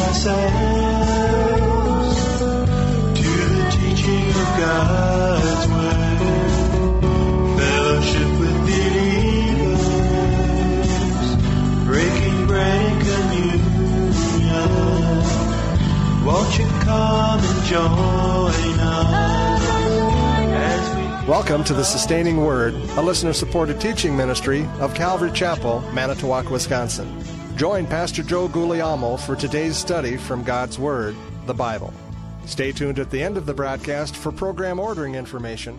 ourselves to the teaching of God's word. Fellowship with believers, breaking bread and communion. Won't you come and join us as we... Welcome to the Sustaining Word, a listener-supported teaching ministry of Calvary Chapel, Manitowoc, Wisconsin. Join Pastor Joe Guglielmo for today's study from God's Word, the Bible. Stay tuned at the end of the broadcast for program ordering information.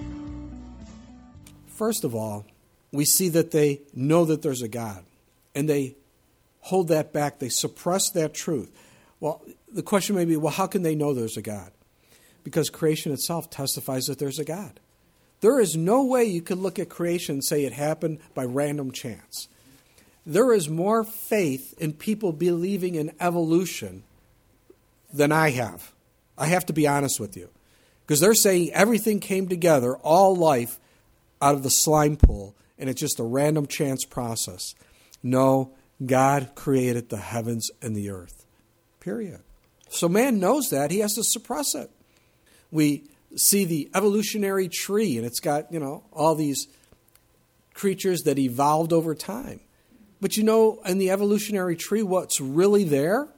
First of all, we see that they know that there's a God, and they hold that back. They suppress that truth. Well, the question may be, well, how can they know there's a God? Because creation itself testifies that there's a God. There is no way you could look at creation and say it happened by random chance. There is more faith in people believing in evolution than I have. I have to be honest with you. Because they're saying everything came together, all life, out of the slime pool, and it's just a random chance process. No, God created the heavens and the earth. Period. So man knows that. He has to suppress it. We see the evolutionary tree, and it's got, all these creatures that evolved over time. But in the evolutionary tree, what's really there?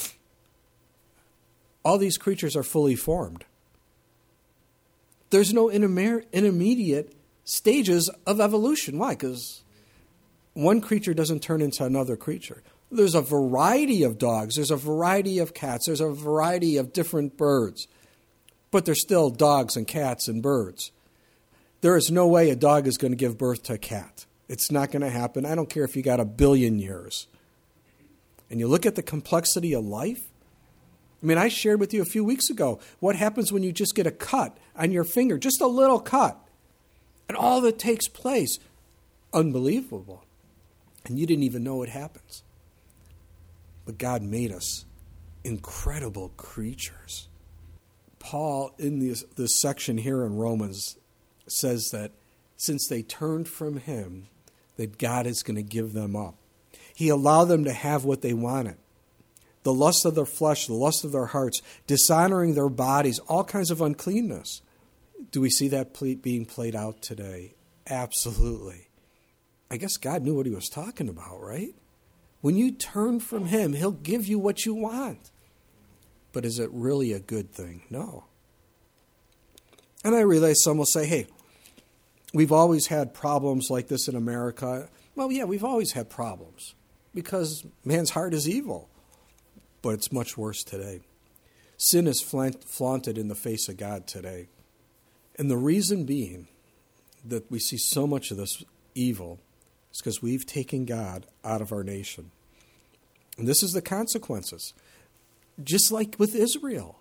All these creatures are fully formed. There's no intermediate stages of evolution. Why? Because one creature doesn't turn into another creature. There's a variety of dogs. There's a variety of cats. There's a variety of different birds. But they're still dogs and cats and birds. There is no way a dog is going to give birth to a cat. It's not going to happen. I don't care if you got 1 billion years. And you look at the complexity of life. I shared with you a few weeks ago what happens when you just get a cut on your finger, just a little cut. And all that takes place, unbelievable. And you didn't even know it happens. But God made us incredible creatures. Paul, in this section here in Romans, says that since they turned from him, that God is going to give them up. He allowed them to have what they wanted. The lust of their flesh, the lust of their hearts, dishonoring their bodies, all kinds of uncleanness. Do we see that being played out today? Absolutely. I guess God knew what he was talking about, right? When you turn from him, he'll give you what you want. But is it really a good thing? No. And I realize some will say, hey, we've always had problems like this in America. Well, yeah, we've always had problems because man's heart is evil. But it's much worse today. Sin is flaunted in the face of God today. And the reason being that we see so much of this evil is because we've taken God out of our nation. And this is the consequences. Just like with Israel.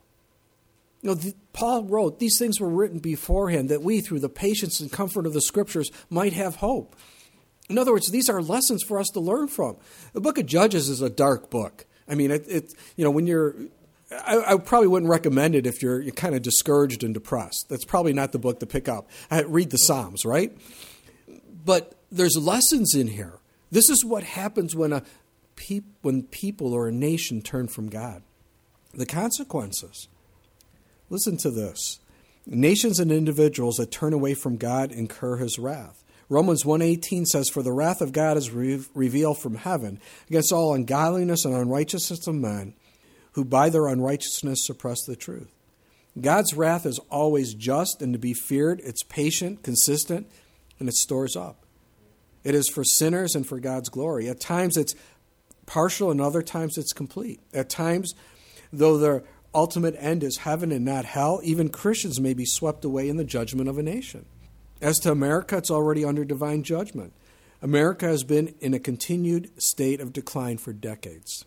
Paul wrote, these things were written beforehand that we, through the patience and comfort of the Scriptures, might have hope. In other words, these are lessons for us to learn from. The book of Judges is a dark book. When you're, I probably wouldn't recommend it if you're kind of discouraged and depressed. That's probably not the book to pick up. Read the Psalms, right? But there's lessons in here. This is what happens when people or a nation turn from God. The consequences. Listen to this. Nations and individuals that turn away from God incur his wrath. Romans 1:18 says, for the wrath of God is revealed from heaven against all ungodliness and unrighteousness of men who by their unrighteousness suppress the truth. God's wrath is always just and to be feared. It's patient, consistent, and it stores up. It is for sinners and for God's glory. At times it's partial and other times it's complete. At times, though their ultimate end is heaven and not hell, even Christians may be swept away in the judgment of a nation. As to America, it's already under divine judgment. America has been in a continued state of decline for decades.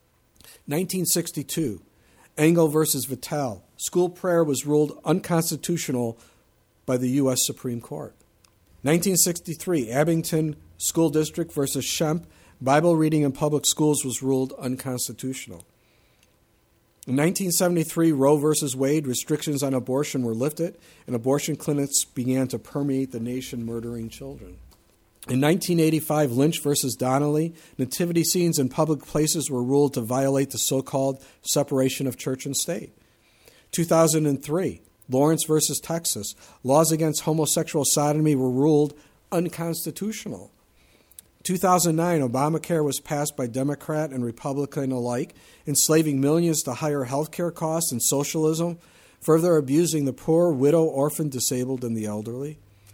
1962, Engel versus Vattel. School prayer was ruled unconstitutional by the U.S. Supreme Court. 1963, Abington School District versus Schempp. Bible reading in public schools was ruled unconstitutional. In 1973, Roe versus Wade, restrictions on abortion were lifted, and abortion clinics began to permeate the nation, murdering children. In 1985, Lynch versus Donnelly, nativity scenes in public places were ruled to violate the so-called separation of church and state. 2003, Lawrence versus Texas, laws against homosexual sodomy were ruled unconstitutional. 2009, Obamacare was passed by Democrat and Republican alike, enslaving millions to higher health care costs and socialism, further abusing the poor, widow, orphan, disabled, and the elderly.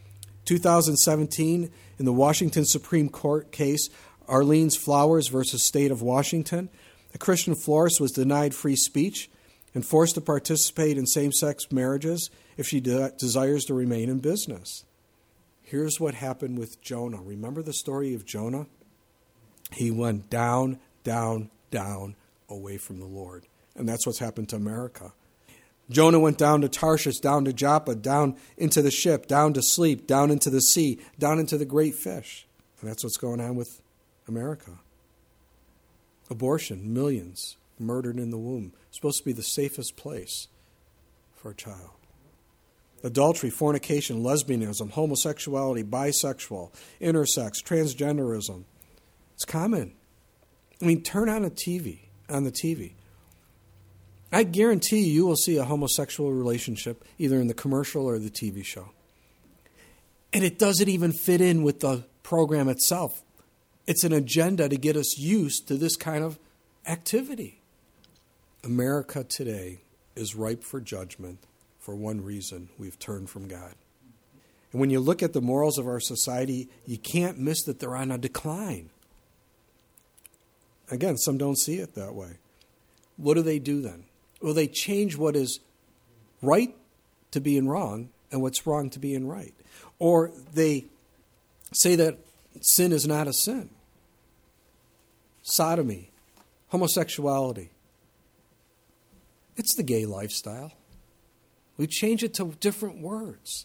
2017, in the Washington Supreme Court case, Arlene's Flowers versus State of Washington, a Christian florist was denied free speech and forced to participate in same-sex marriages if she desires to remain in business. Here's what happened with Jonah. Remember the story of Jonah? He went down, down, down away from the Lord. And that's what's happened to America. Jonah went down to Tarshish, down to Joppa, down into the ship, down to sleep, down into the sea, down into the great fish. And that's what's going on with America. Abortion, millions murdered in the womb. It's supposed to be the safest place for a child. Adultery, fornication, lesbianism, homosexuality, bisexual, intersex, transgenderism. It's common. I mean, turn on the TV. I guarantee you will see a homosexual relationship either in the commercial or the TV show. And it doesn't even fit in with the program itself. It's an agenda to get us used to this kind of activity. America today is ripe for judgment for one reason: we've turned from God. And when you look at the morals of our society, you can't miss that they're on a decline. Again, some don't see it that way. What do they do then? Well, they change what is right to being wrong and what's wrong to being right. Or they say that sin is not a sin. Sodomy, homosexuality. It's the gay lifestyle. We change it to different words.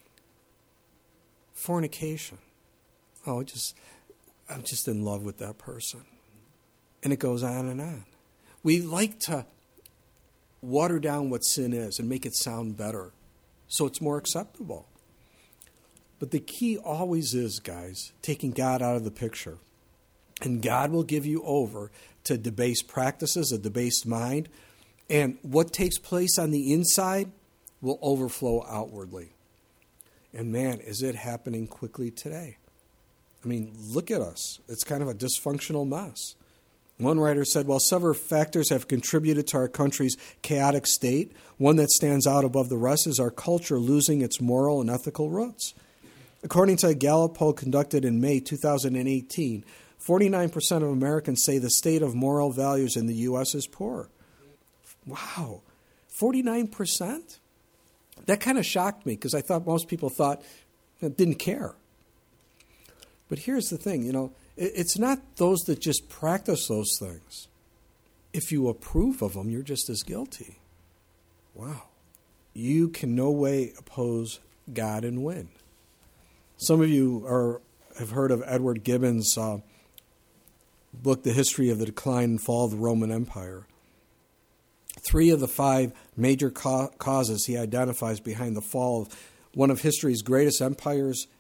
Fornication. I'm just in love with that person. And it goes on and on. We like to water down what sin is and make it sound better so it's more acceptable. But the key always is, guys, taking God out of the picture. And God will give you over to debased practices, a debased mind. And what takes place on the inside will overflow outwardly. And man, is it happening quickly today. I mean, look at us. It's kind of a dysfunctional mess. One writer said, while several factors have contributed to our country's chaotic state, one that stands out above the rest is our culture losing its moral and ethical roots. According to a Gallup poll conducted in May 2018, 49% of Americans say the state of moral values in the U.S. is poor. Wow, 49%? That kind of shocked me because I thought most people didn't care. But here's the thing, it's not those that just practice those things. If you approve of them, you're just as guilty. Wow. You can no way oppose God and win. Some of you have heard of Edward Gibbon's book, The History of the Decline and Fall of the Roman Empire. 3 of the 5 major causes he identifies behind the fall of one of history's greatest empires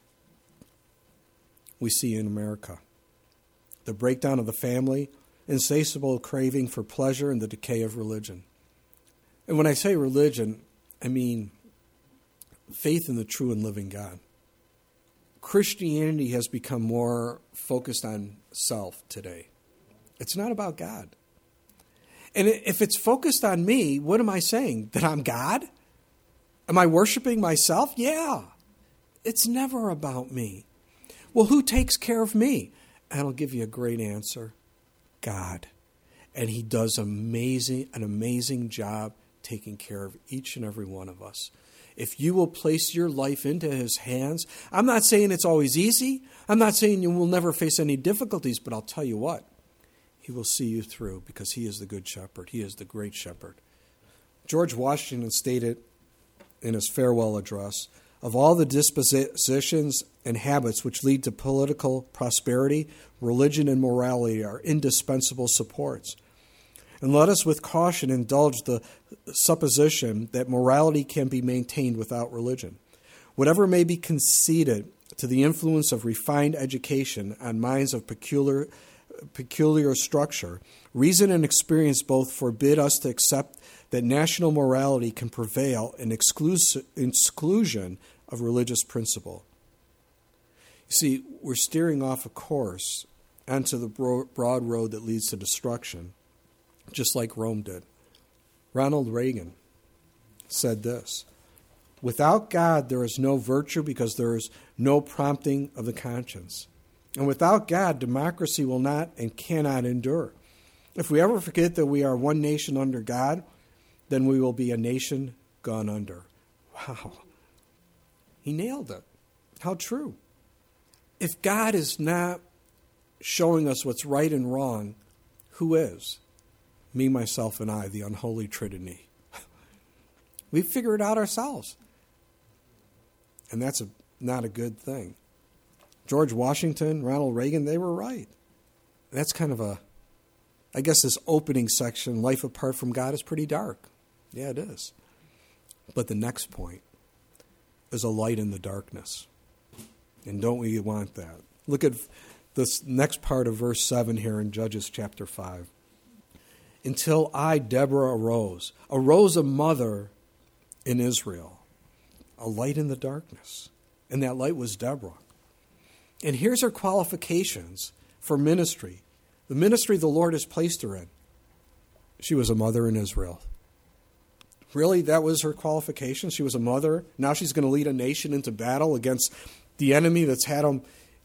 we see in America. The breakdown of the family, insatiable craving for pleasure, and the decay of religion. And when I say religion, I mean faith in the true and living God. Christianity has become more focused on self today. It's not about God. And if it's focused on me, what am I saying? That I'm God? Am I worshiping myself? Yeah. It's never about me. Well, who takes care of me? And I'll give you a great answer. God. And He does an amazing job taking care of each and every one of us. If you will place your life into His hands, I'm not saying it's always easy. I'm not saying you will never face any difficulties, but I'll tell you what. He will see you through because He is the good shepherd. He is the great shepherd. George Washington stated in his farewell address, of all the dispositions and habits which lead to political prosperity, religion and morality are indispensable supports. And let us with caution indulge the supposition that morality can be maintained without religion. Whatever may be conceded to the influence of refined education on minds of peculiar structure, reason and experience both forbid us to accept that national morality can prevail in exclusion of religious principle. You see, we're steering off a course onto the broad road that leads to destruction, just like Rome did. Ronald Reagan said this: "Without God, there is no virtue because there is no prompting of the conscience. And without God, democracy will not and cannot endure. If we ever forget that we are one nation under God, then we will be a nation gone under." Wow. He nailed it. How true. If God is not showing us what's right and wrong, who is? Me, myself, and I, the unholy Trinity. We figure it out ourselves. And that's not a good thing. George Washington, Ronald Reagan, they were right. That's kind of I guess this opening section, life apart from God, is pretty dark. Yeah, it is. But the next point is a light in the darkness. And don't we want that? Look at this next part of verse 7 here in Judges chapter 5. "Until I, Deborah, arose a mother in Israel." A light in the darkness. And that light was Deborah. And here's her qualifications for ministry. The ministry the Lord has placed her in. She was a mother in Israel. Really, that was her qualification? She was a mother. Now she's going to lead a nation into battle against the enemy that's had them,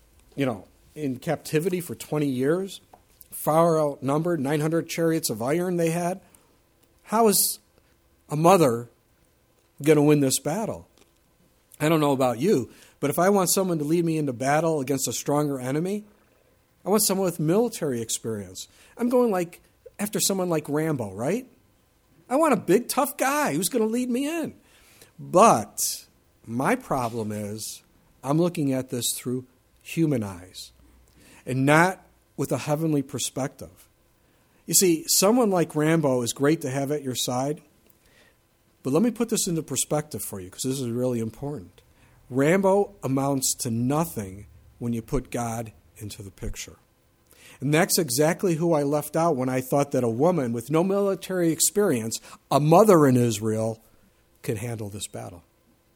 in captivity for 20 years. Far outnumbered, 900 chariots of iron they had. How is a mother going to win this battle? I don't know about you, but if I want someone to lead me into battle against a stronger enemy, I want someone with military experience. I'm going after someone like Rambo, right? I want a big, tough guy who's going to lead me in. But my problem is I'm looking at this through human eyes and not with a heavenly perspective. You see, someone like Rambo is great to have at your side, but let me put this into perspective for you because this is really important. Rambo amounts to nothing when you put God into the picture. And that's exactly who I left out when I thought that a woman with no military experience, a mother in Israel, could handle this battle.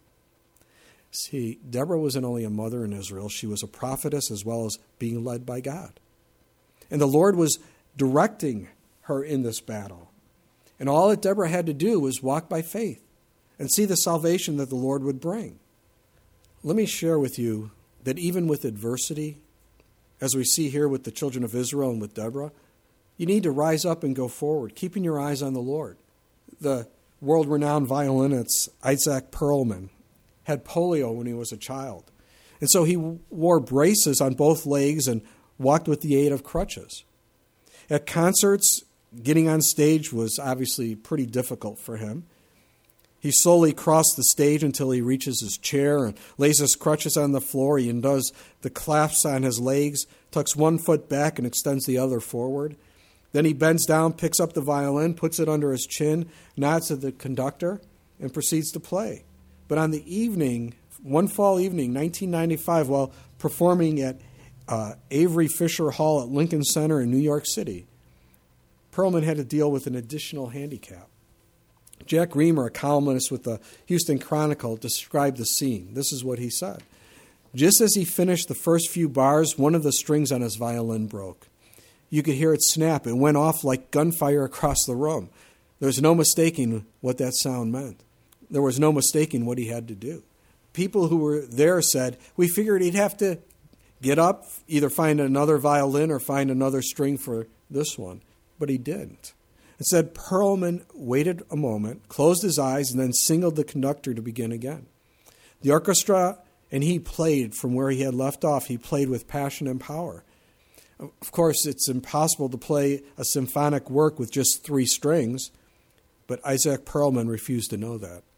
See, Deborah wasn't only a mother in Israel, she was a prophetess as well as being led by God. And the Lord was directing her in this battle. And all that Deborah had to do was walk by faith and see the salvation that the Lord would bring. Let me share with you that even with adversity, as we see here with the children of Israel and with Deborah, you need to rise up and go forward, keeping your eyes on the Lord. The world-renowned violinist Isaac Perlman had polio when he was a child. And so he wore braces on both legs and walked with the aid of crutches. At concerts, getting on stage was obviously pretty difficult for him. He slowly crossed the stage until he reaches his chair and lays his crutches on the floor. He undoes the clasps on his legs, tucks one foot back and extends the other forward. Then he bends down, picks up the violin, puts it under his chin, nods to the conductor, and proceeds to play. But on the evening, one fall evening, 1995, while performing at Avery Fisher Hall at Lincoln Center in New York City, Perlman had to deal with an additional handicap. Jack Reamer, a columnist with the Houston Chronicle, described the scene. This is what he said. "Just as he finished the first few bars, one of the strings on his violin broke. You could hear it snap. It went off like gunfire across the room. There's no mistaking what that sound meant. There was no mistaking what he had to do. People who were there said, we figured he'd have to get up, either find another violin or find another string for this one. But he didn't. Instead, Perlman waited a moment, closed his eyes, and then signaled the conductor to begin again. The orchestra and he played from where he had left off. He played with passion and power. Of course, it's impossible to play a symphonic work with just 3 strings, but Isaac Perlman refused to know that.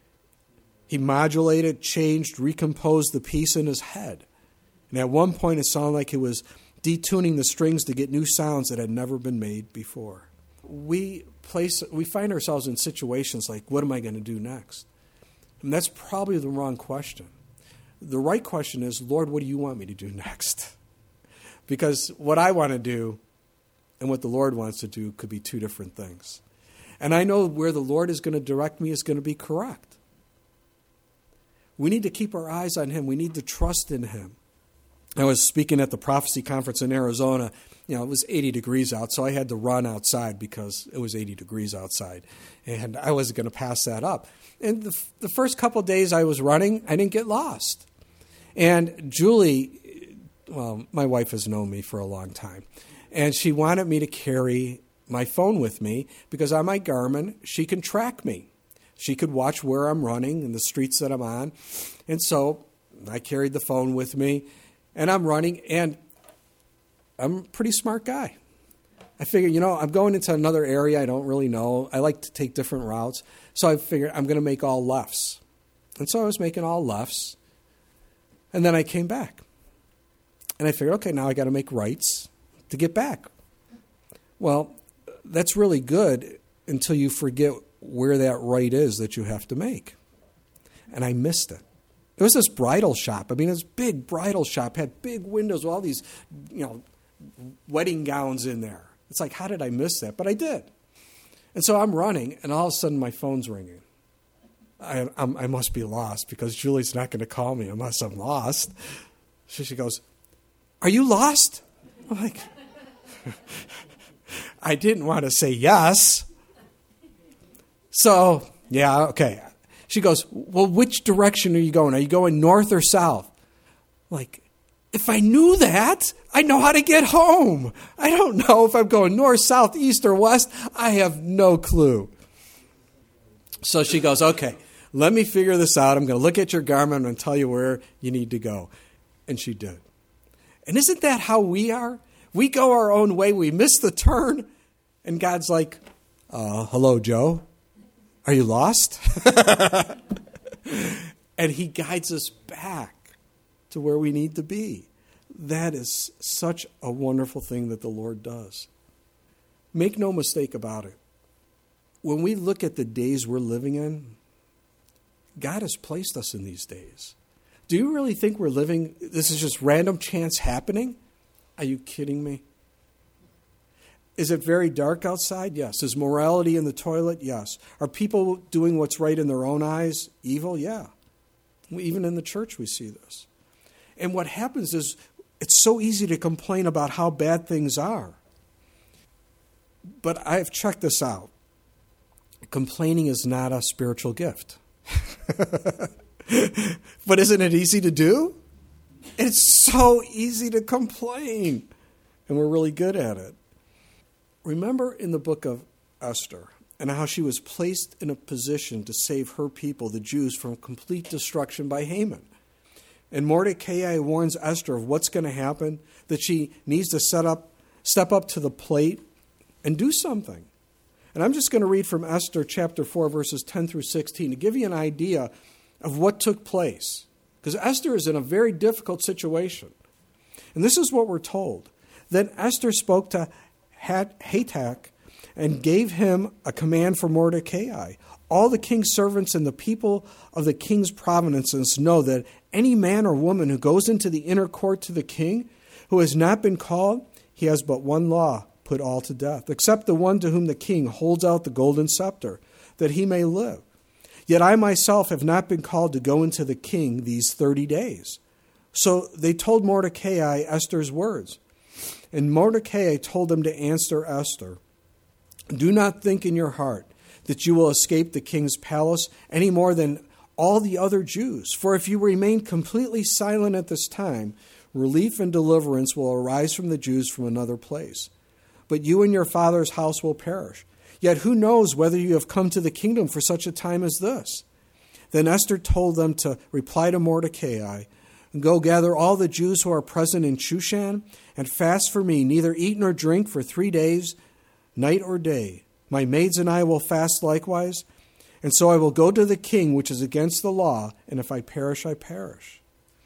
He modulated, changed, recomposed the piece in his head. And at one point, it sounded like he was detuning the strings to get new sounds that had never been made before. We find ourselves in situations like, what am I going to do next? And that's probably the wrong question. The right question is, Lord, what do you want me to do next? Because what I want to do and what the Lord wants to do could be two different things. And I know where the Lord is going to direct me is going to be correct. We need to keep our eyes on Him. We need to trust in Him. I was speaking at the prophecy conference in Arizona. It was 80 degrees out, so I had to run outside because it was 80 degrees outside. And I wasn't going to pass that up. And the first couple of days I was running, I didn't get lost. And Julie, well, my wife has known me for a long time, and she wanted me to carry my phone with me because on my Garmin, she can track me. She could watch where I'm running and the streets that I'm on. And so I carried the phone with me, and I'm running, and I'm a pretty smart guy. I figured, I'm going into another area I don't really know. I like to take different routes. So I figured I'm going to make all lefts. And so I was making all lefts. And then I came back. And I figured, okay, now I got to make rights to get back. Well, that's really good until you forget where that right is that you have to make. And I missed it. There was this bridal shop. This big bridal shop had big windows with all these, wedding gowns in there. It's like, how did I miss that? But I did. And so I'm running, and all of a sudden my phone's ringing. I must be lost because Julie's not going to call me unless I'm lost. So she goes, "Are you lost?" I'm like, I didn't want to say yes. So, yeah, okay. She goes, "Well, which direction are you going? Are you going north or south?" I'm like, if I knew that, I know how to get home. I don't know if I'm going north, south, east, or west. I have no clue. So she goes, okay, let me figure this out. I'm going to look at your Garmin and tell you where you need to go. And she did. And isn't that how we are? We go our own way. We miss the turn. And God's like, hello, Joe. Are you lost? And He guides us back to where we need to be. That is such a wonderful thing that the Lord does. Make no mistake about it. When we look at the days we're living in, God has placed us in these days. Do you really think we're living, this is just random chance happening? Are you kidding me? Is it very dark outside? Yes. Is morality in the toilet? Yes. Are people doing what's right in their own eyes evil? Yeah. Even in the church we see this. And what happens is it's so easy to complain about how bad things are. But I've checked this out. Complaining is not a spiritual gift. But isn't it easy to do? It's so easy to complain. And we're really good at it. Remember in the book of Esther and how she was placed in a position to save her people, the Jews, from complete destruction by Haman. And Mordecai warns Esther of what's going to happen, that she needs to step up to the plate and do something. And I'm just going to read from Esther chapter 4, verses 10 through 16 to give you an idea of what took place. Because Esther is in a very difficult situation. And this is what we're told. Then Esther spoke to Hatak and gave him a command for Mordecai. All the king's servants and the people of the king's provinces know that any man or woman who goes into the inner court to the king, who has not been called, he has but one law, put all to death, except the one to whom the king holds out the golden scepter, that he may live. Yet I myself have not been called to go into the king these 30 days. So they told Mordecai Esther's words. And Mordecai told them to answer Esther, "Do not think in your heart that you will escape the king's palace any more than all the other Jews. For if you remain completely silent at this time, relief and deliverance will arise from the Jews from another place. But you and your father's house will perish. Yet who knows whether you have come to the kingdom for such a time as this?" Then Esther told them to reply to Mordecai, "Go gather all the Jews who are present in Shushan and fast for me, neither eat nor drink for 3 days, night or day. My maids and I will fast likewise. And so I will go to the king, which is against the law, and if I perish, I perish."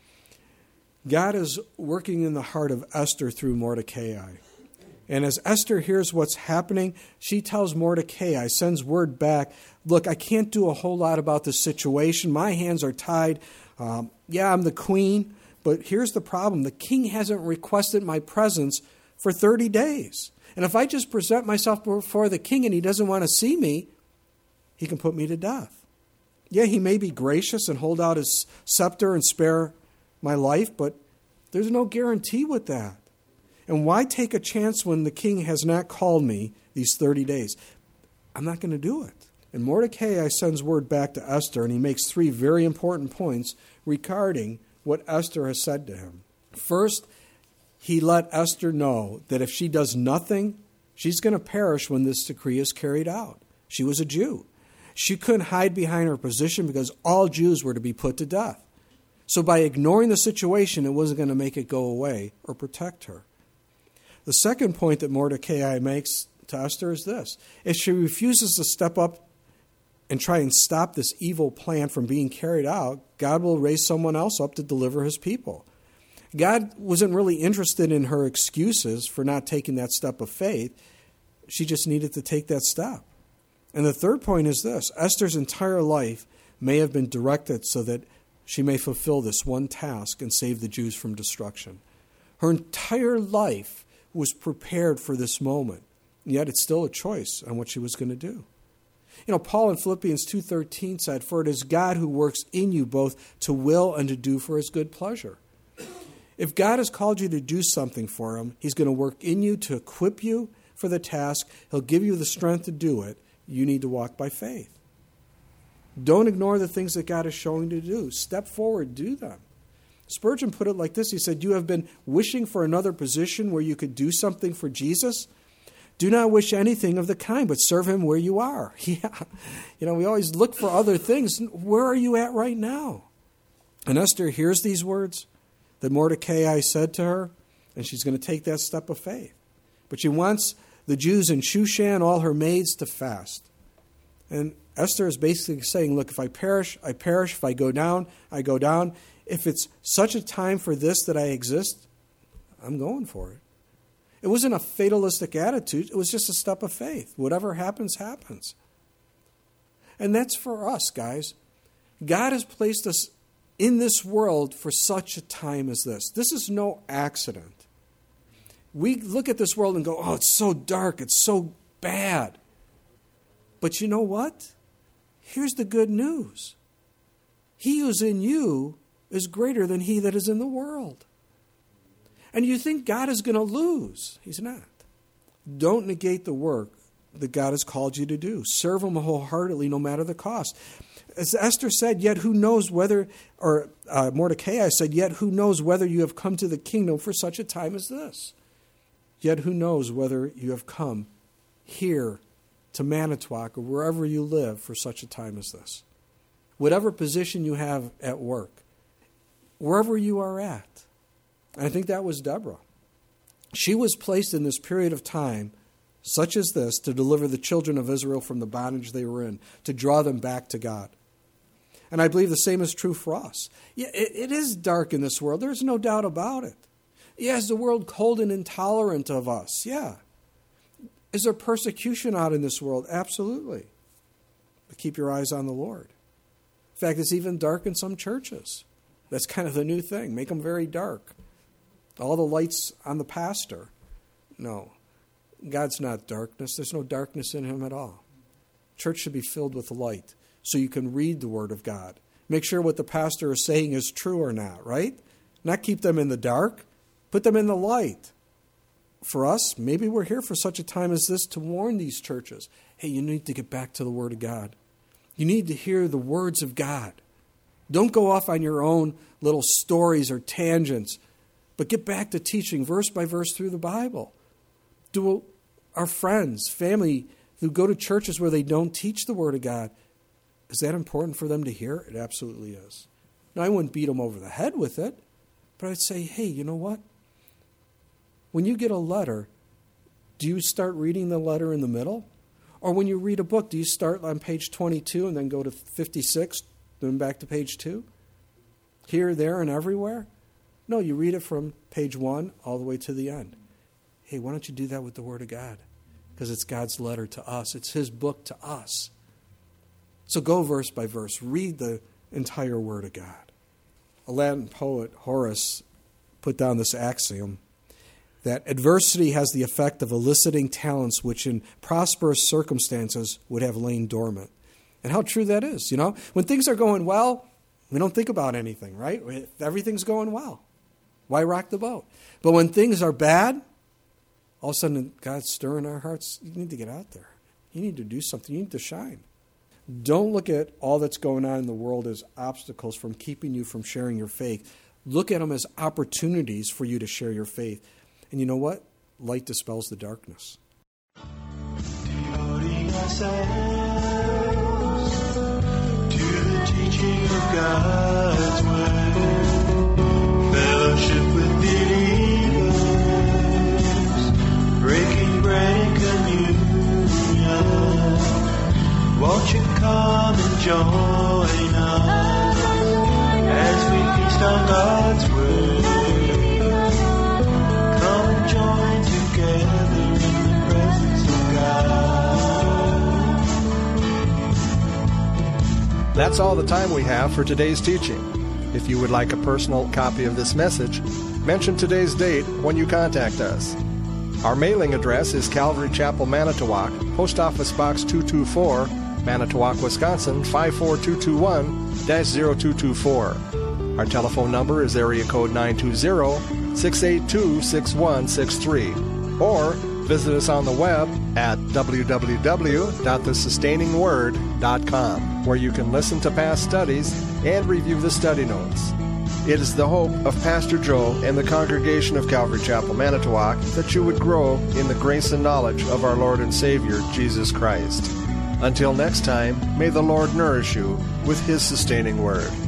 God is working in the heart of Esther through Mordecai. And as Esther hears what's happening, she tells Mordecai, sends word back, "Look, I can't do a whole lot about this situation. My hands are tied. Yeah, I'm the queen, but here's the problem. The king hasn't requested my presence for 30 days. And if I just present myself before the king and he doesn't want to see me, he can put me to death. Yeah, he may be gracious and hold out his scepter and spare my life, but there's no guarantee with that. And why take a chance when the king has not called me these 30 days? I'm not going to do it. And Mordecai sends word back to Esther, and he makes 3 very important points regarding what Esther has said to him. First, he let Esther know that if she does nothing, she's going to perish when this decree is carried out. She was a Jew. She couldn't hide behind her position because all Jews were to be put to death. So by ignoring the situation, it wasn't going to make it go away or protect her. The second point that Mordecai makes to Esther is this. If she refuses to step up and try and stop this evil plan from being carried out, God will raise someone else up to deliver his people. God wasn't really interested in her excuses for not taking that step of faith. She just needed to take that step. And the third point is this. Esther's entire life may have been directed so that she may fulfill this one task and save the Jews from destruction. Her entire life was prepared for this moment, and yet it's still a choice on what she was going to do. You know, Paul in Philippians 2:13 said, "For it is God who works in you both to will and to do for his good pleasure." If God has called you to do something for him, he's going to work in you to equip you for the task. He'll give you the strength to do it. You need to walk by faith. Don't ignore the things that God is showing you to do. Step forward, do them. Spurgeon put it like this. He said, "You have been wishing for another position where you could do something for Jesus? Do not wish anything of the kind, but serve him where you are." Yeah. You know, we always look for other things. Where are you at right now? And Esther hears these words that Mordecai said to her, and she's going to take that step of faith. But she wants the Jews in Shushan, all her maids, to fast. And Esther is basically saying, look, if I perish, I perish. If I go down, I go down. If it's such a time for this that I exist, I'm going for it. It wasn't a fatalistic attitude. It was just a step of faith. Whatever happens, happens. And that's for us, guys. God has placed us in this world for such a time as this. This is no accident. We look at this world and go, oh, it's so dark, it's so bad. But you know what? Here's the good news. He who's in you is greater than he that is in the world. And you think God is going to lose. He's not. Don't negate the work that God has called you to do. Serve him wholeheartedly no matter the cost. As Esther said, yet who knows whether, or Mordecai said, yet who knows whether you have come to the kingdom for such a time as this? Yet who knows whether you have come here to Manitowoc or wherever you live for such a time as this? Whatever position you have at work, wherever you are at. And I think that was Deborah. She was placed in this period of time, such as this, to deliver the children of Israel from the bondage they were in, to draw them back to God. And I believe the same is true for us. Yeah, it is dark in this world. There's no doubt about it. Yeah, is the world cold and intolerant of us? Yeah. Is there persecution out in this world? Absolutely. But keep your eyes on the Lord. In fact, it's even dark in some churches. That's kind of the new thing. Make them very dark. All the lights on the pastor. No. God's not darkness. There's no darkness in him at all. Church should be filled with light so you can read the Word of God. Make sure what the pastor is saying is true or not, right? Not keep them in the dark. Put them in the light. For us, maybe we're here for such a time as this to warn these churches. Hey, you need to get back to the Word of God. You need to hear the words of God. Don't go off on your own little stories or tangents, but get back to teaching verse by verse through the Bible. Do our friends, family who go to churches where they don't teach the Word of God, is that important for them to hear? It absolutely is. Now, I wouldn't beat them over the head with it, but I'd say, hey, you know what? When you get a letter, do you start reading the letter in the middle? Or when you read a book, do you start on page 22 and then go to 56, then back to page 2? Here, there, and everywhere? No, you read it from page 1 all the way to the end. Hey, why don't you do that with the Word of God? Because it's God's letter to us. It's His book to us. So go verse by verse. Read the entire Word of God. A Latin poet, Horace, put down this axiom that adversity has the effect of eliciting talents which in prosperous circumstances would have lain dormant. And how true that is, you know? When things are going well, we don't think about anything, right? Everything's going well. Why rock the boat? But when things are bad, all of a sudden God's stirring our hearts. You need to get out there. You need to do something. You need to shine. Don't look at all that's going on in the world as obstacles from keeping you from sharing your faith. Look at them as opportunities for you to share your faith. And you know what? Light dispels the darkness. Devoting ourselves to the teaching of God's word, fellowship with believers, breaking bread and communion. Won't you come and join us as we feast on God's word? Come and join together in the presence of God. That's all the time we have for today's teaching. If you would like a personal copy of this message, mention today's date when you contact us. Our mailing address is Calvary Chapel, Manitowoc, Post Office Box 224, Manitowoc, Wisconsin 54221-0224. Our telephone number is area code 920-682-6163. Or visit us on the web at www.thesustainingword.com, where you can listen to past studies and review the study notes. It is the hope of Pastor Joe and the congregation of Calvary Chapel, Manitowoc, that you would grow in the grace and knowledge of our Lord and Savior, Jesus Christ. Until next time, may the Lord nourish you with His sustaining word.